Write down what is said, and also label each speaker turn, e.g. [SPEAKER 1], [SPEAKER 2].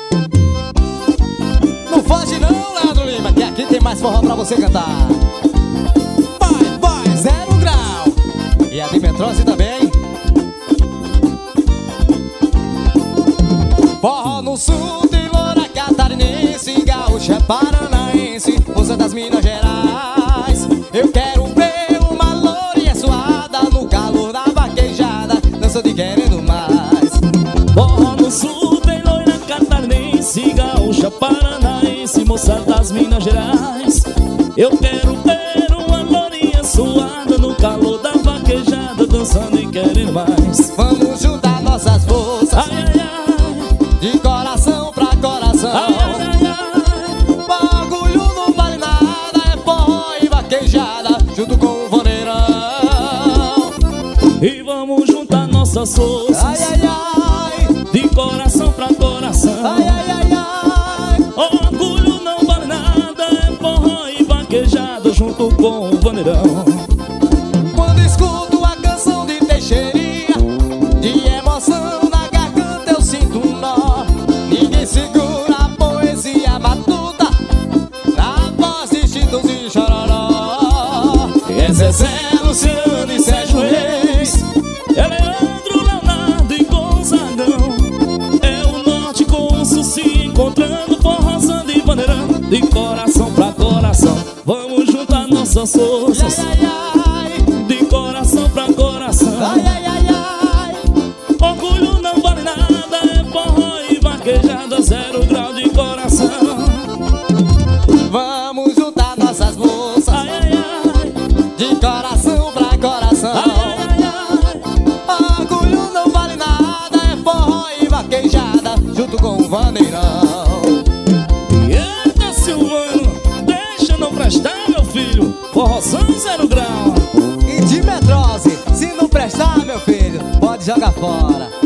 [SPEAKER 1] Não foge não, Leandro Lima, que aqui tem mais forró pra você cantar. Vai, 0 grau. E a Dimetrose também. Forró no sul, tem loura catarinense, gaúcha paranaense, moça das Minas Gerais. Eu quero ver uma lourinha suada no calor da vaquejada, dança de querendo mais.
[SPEAKER 2] Forró no sul, tem loira catarinense, gaúcha paranaense, moça das Minas Gerais. Eu quero ver uma lourinha suada no calor da vaquejada, dançando e querendo mais.
[SPEAKER 1] Vamos juntar nossas forças,
[SPEAKER 2] Ai, ai, ai,
[SPEAKER 1] de coração pra coração.
[SPEAKER 2] ai, ai, ai,
[SPEAKER 1] Bagulho não vale nada, é forró e vaquejada, junto com o vaneirão.
[SPEAKER 2] e vamos juntar nossas forças,
[SPEAKER 1] Ai, ai, ai,
[SPEAKER 2] de coração pra coração.
[SPEAKER 1] ai, ai, ai, ai.
[SPEAKER 2] Orgulho não vale nada, é forró e vaquejada, junto com o vaneirão.
[SPEAKER 1] Quando escuto a canção de Teixeirinha, de emoção na garganta eu sinto um nó. Ninguém segura a poesia matuta na voz de Chitos e Chororó.
[SPEAKER 2] É Zezé, Luciano e Sérgio Reis, é Leandro, Leonardo e Gonzagão. É o norte com o sul se encontrando, forrozando e vaneirando, de coração pra coração. Vamos juntar nossas forças,
[SPEAKER 1] Ai, ai, ai,
[SPEAKER 2] de coração pra coração.
[SPEAKER 1] ai, ai, ai, ai.
[SPEAKER 2] Orgulho não vale nada, é forró e vaquejada, 0 grau de coração.
[SPEAKER 1] Vamos juntar nossas moças,
[SPEAKER 2] Ai, ai, ai,
[SPEAKER 1] de coração pra coração.
[SPEAKER 2] ai, ai, ai,
[SPEAKER 1] Orgulho não vale nada, é forró e vaquejada, junto com o vaneirão.
[SPEAKER 2] Eita, Silvano, deixa não prestar, meu filho, forrozão 0 grau.
[SPEAKER 1] E Dimetrose, se não prestar, meu filho, pode jogar fora.